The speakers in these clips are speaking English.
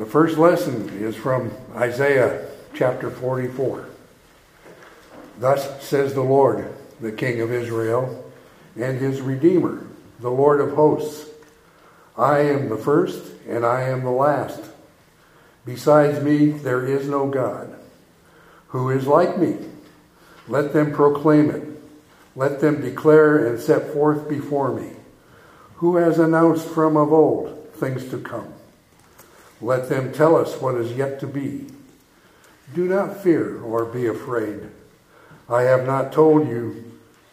first lesson is from Isaiah chapter 44. Thus says the Lord, the King of Israel, and his Redeemer, the Lord of hosts. I am the first, and I am the last. Besides me, there is no God. Who is like me? Let them proclaim it. Let them declare and set forth before me. Who has announced from of old things to come? Let them tell us what is yet to be. Do not fear or be afraid. Have I not told you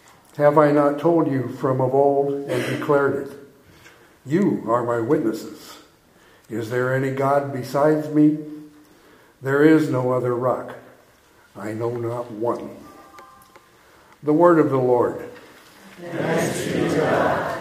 from of old and declared it? You are my witnesses. Is there any God besides me? There is no other rock. I know not one. The word of the Lord. Thanks be to God.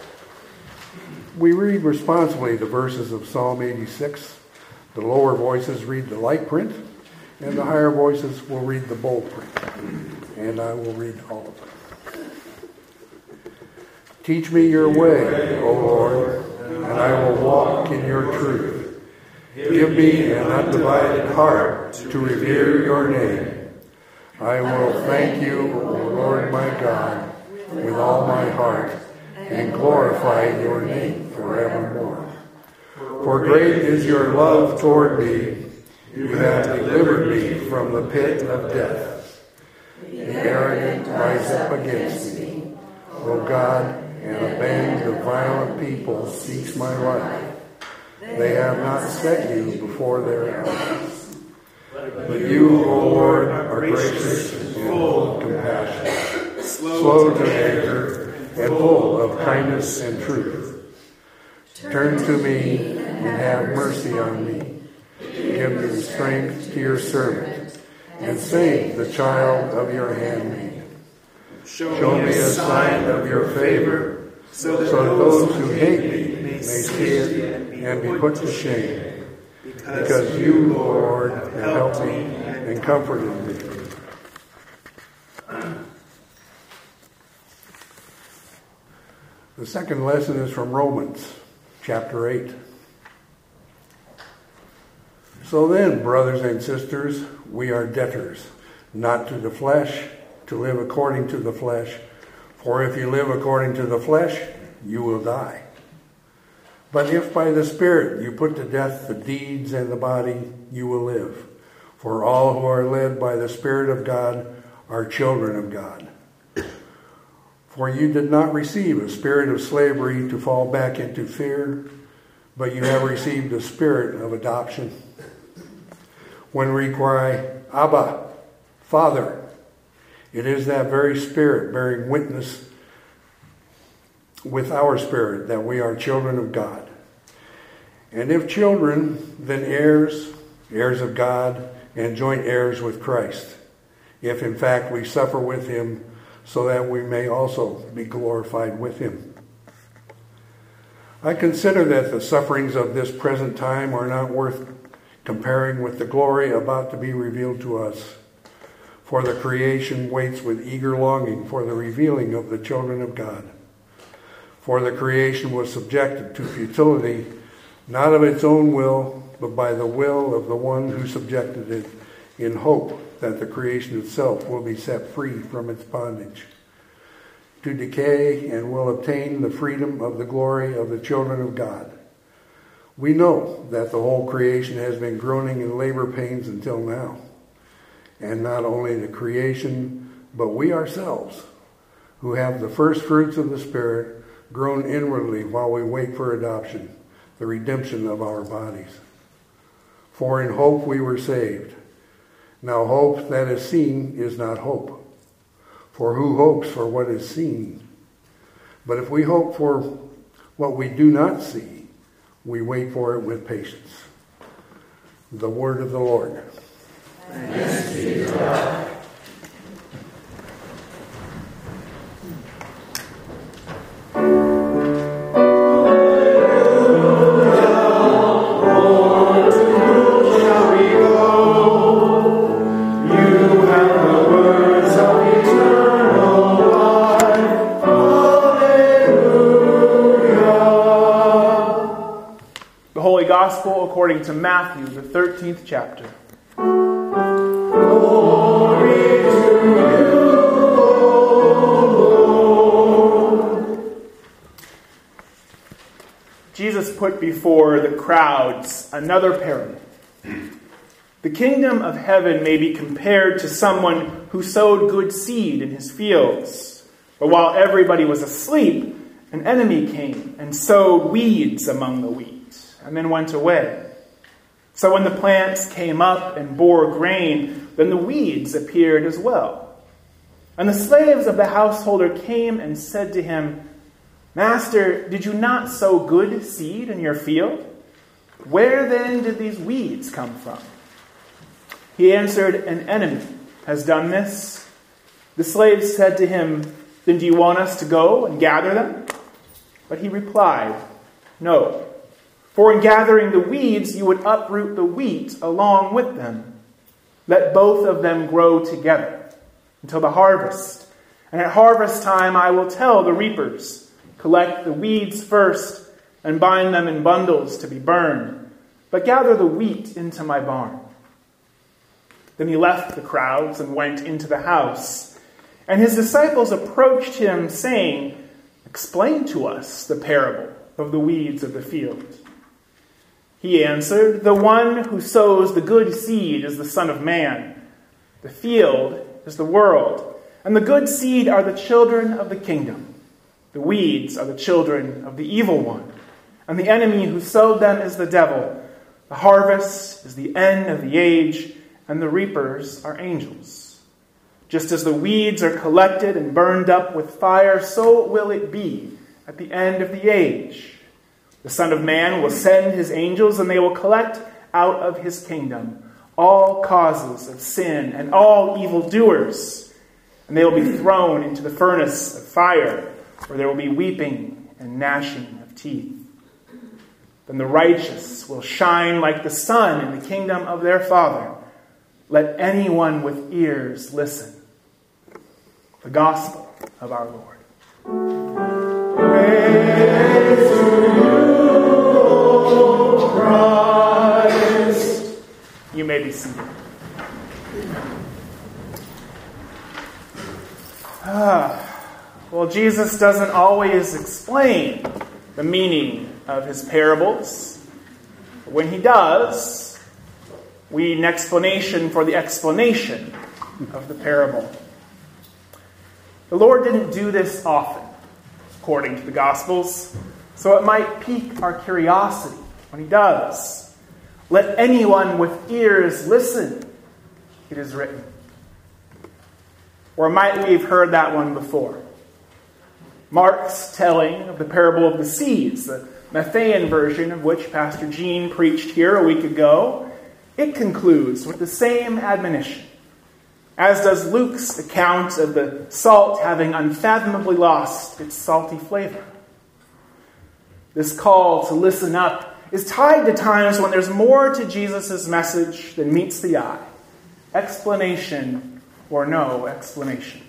We read responsibly the verses of Psalm 86. The lower voices read the light print, and the higher voices will read the bold print. And I will read all of them. Teach me your way, O Lord, and I will walk in your truth. Give me an undivided heart to revere your name. I will thank you, O Lord my God, with all my heart, and glorify your name forevermore. For great is your love toward me. You have delivered me from the pit of death. The arrogant rise up against me, O God, and a band of violent people seeks my life. They have not set you before their eyes. But you, O Lord, are gracious and full of compassion, slow to anger, and full of kindness and truth. Turn to me and have mercy on me. Give me strength to your servant, and save the child of your handmaid. Show me a sign of your favor, so that those who hate me may see it and be put to shame. Because you, Lord, have helped me and comforted me. The second lesson is from Romans chapter 8. So then, brothers and sisters, we are debtors, not to the flesh, to live according to the flesh. For if you live according to the flesh, you will die. But if by the Spirit you put to death the deeds in the body, you will live. For all who are led by the Spirit of God are children of God. For you did not receive a spirit of slavery to fall back into fear, but you have received a spirit of adoption. When we cry, Abba, Father, it is that very Spirit bearing witness with our spirit that we are children of God. And if children, then heirs, heirs of God, and joint heirs with Christ, if in fact we suffer with him, so that we may also be glorified with him. I consider that the sufferings of this present time are not worth comparing with the glory about to be revealed to us. For the creation waits with eager longing for the revealing of the children of God. For the creation was subjected to futility, not of its own will, but by the will of the one who subjected it, in hope that the creation itself will be set free from its bondage to decay and will obtain the freedom of the glory of the children of God. We know that the whole creation has been groaning in labor pains until now. And not only the creation, but we ourselves, who have the first fruits of the Spirit, groan inwardly while we wait for adoption, the redemption of our bodies. For in hope we were saved. Now hope that is seen is not hope. For who hopes for what is seen? But if we hope for what we do not see, we wait for it with patience. The word of the Lord. Thanks be to God. Gospel according to Matthew, the 13th chapter. Glory to you, Lord. Jesus put before the crowds another parable. The kingdom of heaven may be compared to someone who sowed good seed in his fields. But while everybody was asleep, an enemy came and sowed weeds among the wheat, and then went away. So when the plants came up and bore grain, then the weeds appeared as well. And the slaves of the householder came and said to him, "Master, did you not sow good seed in your field? Where then did these weeds come from?" He answered, "An enemy has done this." The slaves said to him, "Then do you want us to go and gather them?" But he replied, "No, for in gathering the weeds you would uproot the wheat along with them. Let both of them grow together until the harvest. And at harvest time I will tell the reapers, collect the weeds first and bind them in bundles to be burned, but gather the wheat into my barn." Then he left the crowds and went into the house. And his disciples approached him, saying, "Explain to us the parable of the weeds of the field." He answered, "The one who sows the good seed is the Son of Man. The field is the world, and the good seed are the children of the kingdom. The weeds are the children of the evil one, and the enemy who sowed them is the devil. The harvest is the end of the age, and the reapers are angels. Just as the weeds are collected and burned up with fire, so will it be at the end of the age. The Son of Man will send his angels, and they will collect out of his kingdom all causes of sin and all evildoers, and they will be thrown into the furnace of fire, where there will be weeping and gnashing of teeth. Then the righteous will shine like the sun in the kingdom of their Father. Let anyone with ears listen." The Gospel of our Lord. Praise to you, Lord Christ. You may be seated. Well, Jesus doesn't always explain the meaning of his parables. But when he does, we need an explanation for the explanation of the parable. The Lord didn't do this often, according to the Gospels, so it might pique our curiosity when he does. Let anyone with ears listen, it is written. Or might we have heard that one before? Mark's telling of the parable of the seeds, the Matthean version of which Pastor Gene preached here a week ago, it concludes with the same admonition, as does Luke's account of the salt having unfathomably lost its salty flavor. This call to listen up is tied to times when there's more to Jesus' message than meets the eye. Explanation or no explanation.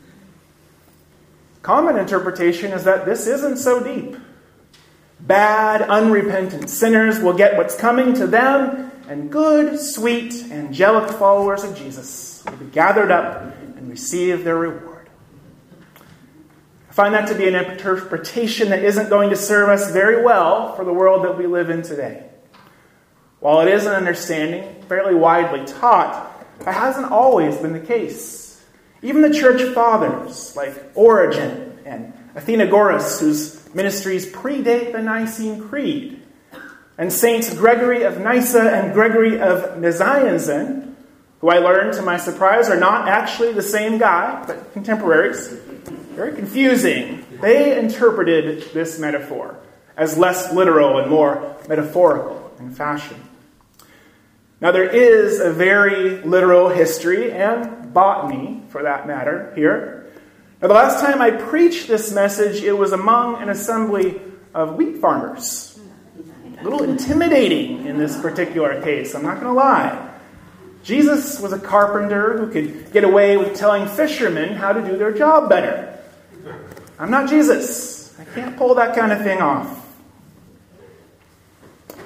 Common interpretation is that this isn't so deep. Bad, unrepentant sinners will get what's coming to them, and good, sweet, angelic followers of Jesus will be gathered up and receive their reward. I find that to be an interpretation that isn't going to serve us very well for the world that we live in today. While it is an understanding fairly widely taught, that hasn't always been the case. Even the church fathers, like Origen and Athenagoras, whose ministries predate the Nicene Creed, and Saints Gregory of Nyssa and Gregory of Nazianzen, who I learned to my surprise are not actually the same guy, but contemporaries. Very confusing. They interpreted this metaphor as less literal and more metaphorical in fashion. Now there is a very literal history, and botany for that matter, here. Now the last time I preached this message, it was among an assembly of wheat farmers. A little intimidating in this particular case, I'm not going to lie. Jesus was a carpenter who could get away with telling fishermen how to do their job better. I'm not Jesus. I can't pull that kind of thing off.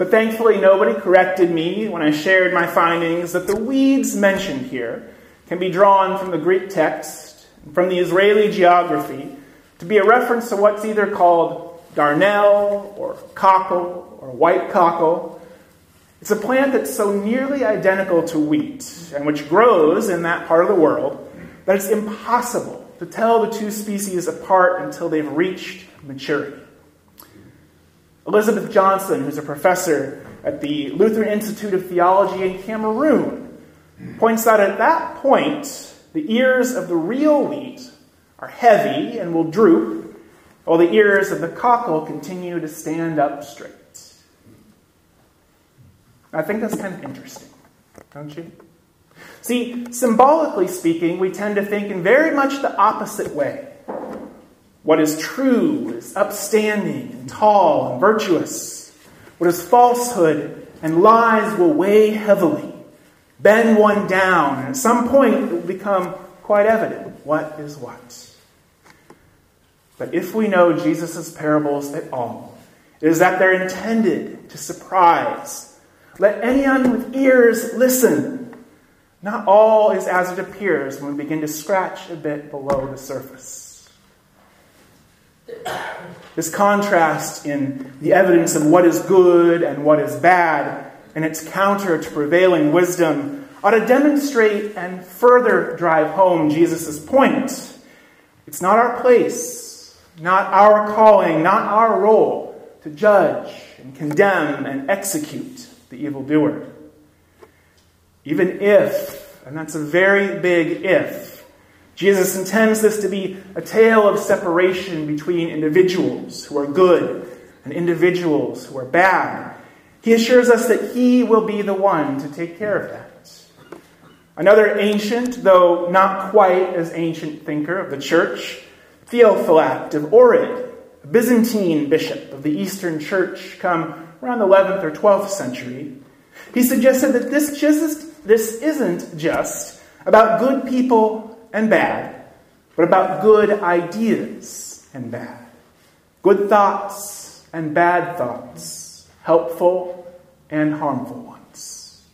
But thankfully, nobody corrected me when I shared my findings that the weeds mentioned here can be drawn from the Greek text, from the Israeli geography, to be a reference to what's either called darnel or cockle or white cockle. It's a plant that's so nearly identical to wheat and which grows in that part of the world that it's impossible to tell the two species apart until they've reached maturity. Elizabeth Johnson, who's a professor at the Lutheran Institute of Theology in Cameroon, points out at that point, the ears of the real wheat are heavy and will droop, while the ears of the cockle continue to stand up straight. I think that's kind of interesting, don't you? See, symbolically speaking, we tend to think in very much the opposite way. What is true is upstanding and tall and virtuous. What is falsehood and lies will weigh heavily, bend one down, and at some point it will become quite evident what is what. But if we know Jesus' parables at all, it is that they're intended to surprise. Let anyone with ears listen. Not all is as it appears when we begin to scratch a bit below the surface. This contrast in the evidence of what is good and what is bad and its counter to prevailing wisdom ought to demonstrate and further drive home Jesus' point. It's not our place, not our calling, not our role to judge and condemn and execute the evildoer. Even if, and that's a very big if, Jesus intends this to be a tale of separation between individuals who are good and individuals who are bad, he assures us that he will be the one to take care of that. Another ancient, though not quite as ancient thinker of the church, Theophylact of Ohrid, a Byzantine bishop of the Eastern Church come around the 11th or 12th century, he suggested that this isn't just about good people and bad, but about good ideas and bad. Good thoughts and bad thoughts, helpful and harmful ones.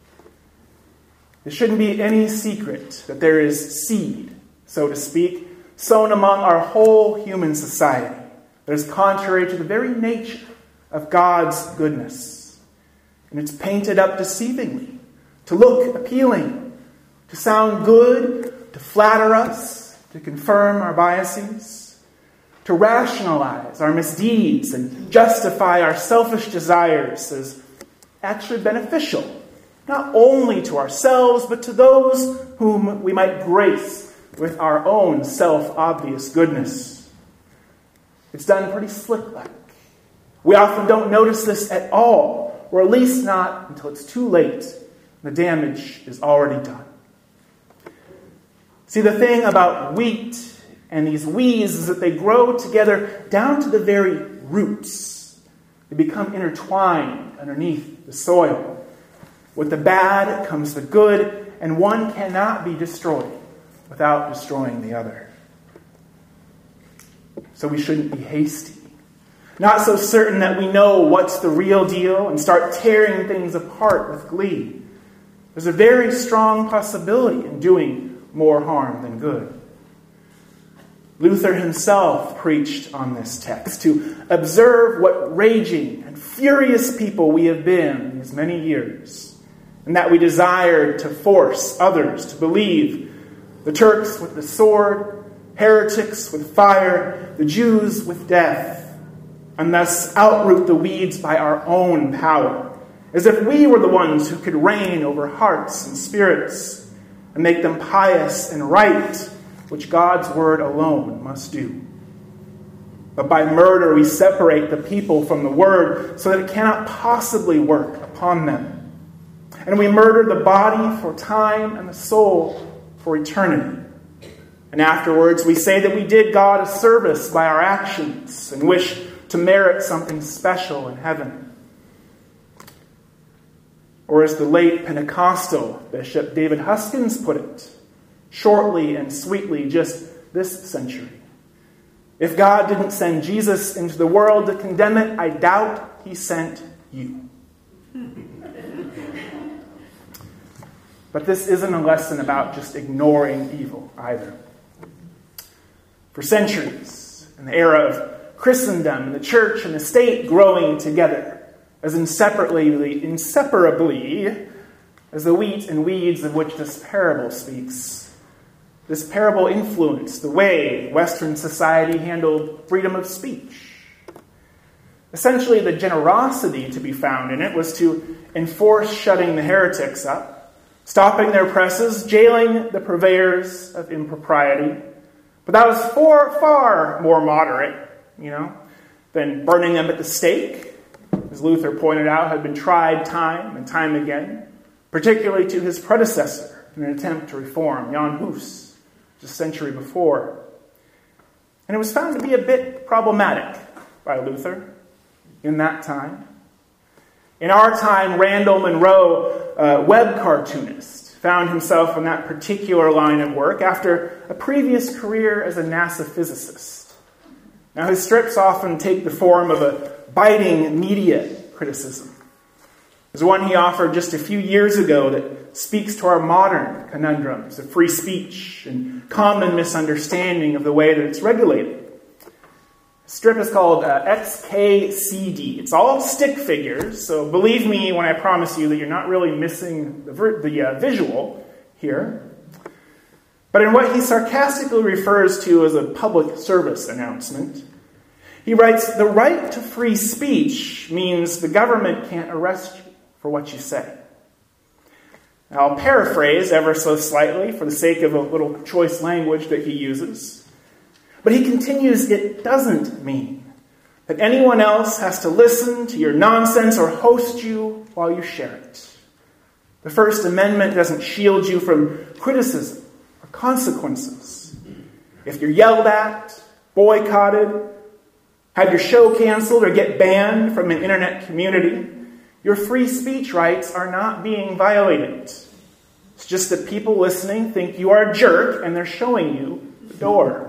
It shouldn't be any secret that there is seed, so to speak, sown among our whole human society that is contrary to the very nature of God's goodness. And it's painted up deceivingly, to look appealing, to sound good, to flatter us, to confirm our biases, to rationalize our misdeeds and justify our selfish desires as actually beneficial, not only to ourselves, but to those whom we might grace with our own self-obvious goodness. It's done pretty slick-like. We often don't notice this at all, or at least not until it's too late. The damage is already done. See, the thing about wheat and these weeds is that they grow together down to the very roots. They become intertwined underneath the soil. With the bad comes the good, and one cannot be destroyed without destroying the other. So we shouldn't be hasty. Not so certain that we know what's the real deal and start tearing things apart with glee. There's a very strong possibility in doing more harm than good. Luther himself preached on this text to observe what raging and furious people we have been these many years, and that we desired to force others to believe, the Turks with the sword, heretics with fire, the Jews with death, and thus outroot the weeds by our own power, as if we were the ones who could reign over hearts and spirits and make them pious and right, which God's word alone must do. But by murder we separate the people from the word so that it cannot possibly work upon them. And we murder the body for time and the soul for eternity. And afterwards we say that we did God a service by our actions and wish to merit something special in heaven. Or as the late Pentecostal Bishop David Huskins put it, shortly and sweetly just this century, if God didn't send Jesus into the world to condemn it, I doubt he sent you. But this isn't a lesson about just ignoring evil either. For centuries, in the era of Christendom, the church and the state growing together as inseparably as the wheat and weeds of which this parable speaks, this parable influenced the way Western society handled freedom of speech. Essentially, the generosity to be found in it was to enforce shutting the heretics up, stopping their presses, jailing the purveyors of impropriety. But that was far more moderate, than burning them at the stake, as Luther pointed out, had been tried time and time again, particularly to his predecessor in an attempt to reform, Jan Hus, just a century before. And it was found to be a bit problematic by Luther in that time. In our time, Randall Munroe, a web cartoonist, found himself in that particular line of work after a previous career as a NASA physicist. Now, his strips often take the form of a biting media criticism. There's one he offered just a few years ago that speaks to our modern conundrums of free speech and common misunderstanding of the way that it's regulated. The strip is called XKCD. It's all stick figures, so believe me when I promise you that you're not really missing the visual here. But in what he sarcastically refers to as a public service announcement, he writes, "The right to free speech means the government can't arrest you for what you say." Now, I'll paraphrase ever so slightly for the sake of a little choice language that he uses. But he continues, it doesn't mean that anyone else has to listen to your nonsense or host you while you share it. The First Amendment doesn't shield you from criticism or consequences. If you're yelled at, boycotted, have your show canceled, or get banned from an internet community, your free speech rights are not being violated. It's just that people listening think you are a jerk and they're showing you the door.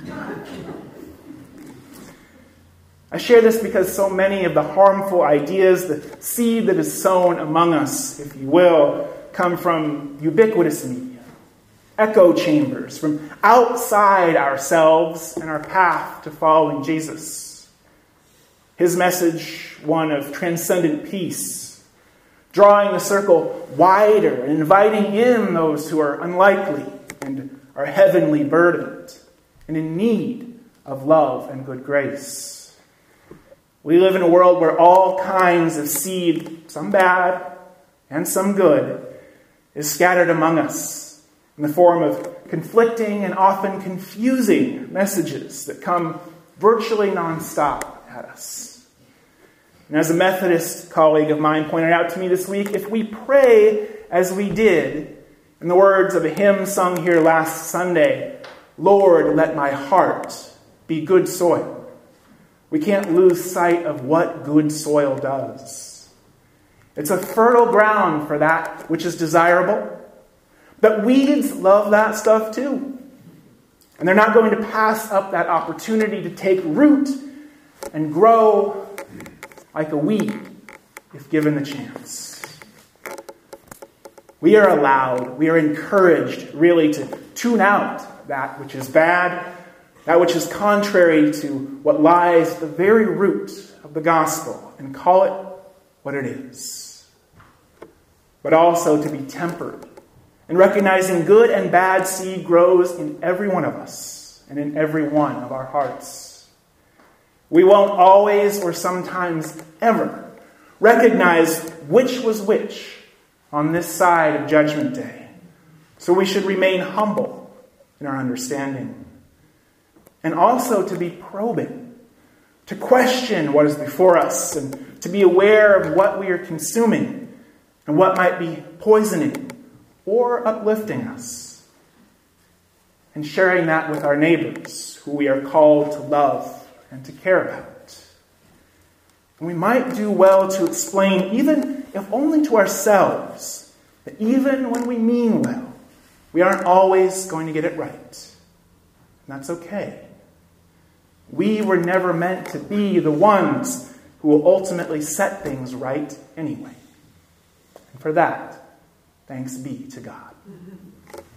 I share this because so many of the harmful ideas, the seed that is sown among us, if you will, come from ubiquitous media, echo chambers, from outside ourselves and our path to following Jesus. His message, one of transcendent peace, drawing the circle wider and inviting in those who are unlikely and are heavenly burdened and in need of love and good grace. We live in a world where all kinds of seed, some bad and some good, is scattered among us in the form of conflicting and often confusing messages that come virtually nonstop at us. And as a Methodist colleague of mine pointed out to me this week, if we pray as we did, in the words of a hymn sung here last Sunday, "Lord, let my heart be good soil," we can't lose sight of what good soil does. It's a fertile ground for that which is desirable. But weeds love that stuff too. And they're not going to pass up that opportunity to take root and grow like a weed if given the chance. We are allowed, we are encouraged really to tune out that which is bad, that which is contrary to what lies at the very root of the gospel, and call it what it is. But also to be tempered, and recognizing good and bad seed grows in every one of us and in every one of our hearts. We won't always or sometimes ever recognize which was which on this side of Judgment Day. So we should remain humble in our understanding. And also to be probing, to question what is before us, and to be aware of what we are consuming and what might be poisoning or uplifting us. And sharing that with our neighbors, who we are called to love and to care about. And we might do well to explain, even if only to ourselves, that even when we mean well, we aren't always going to get it right. And that's okay. We were never meant to be the ones who will ultimately set things right anyway. And for that, thanks be to God.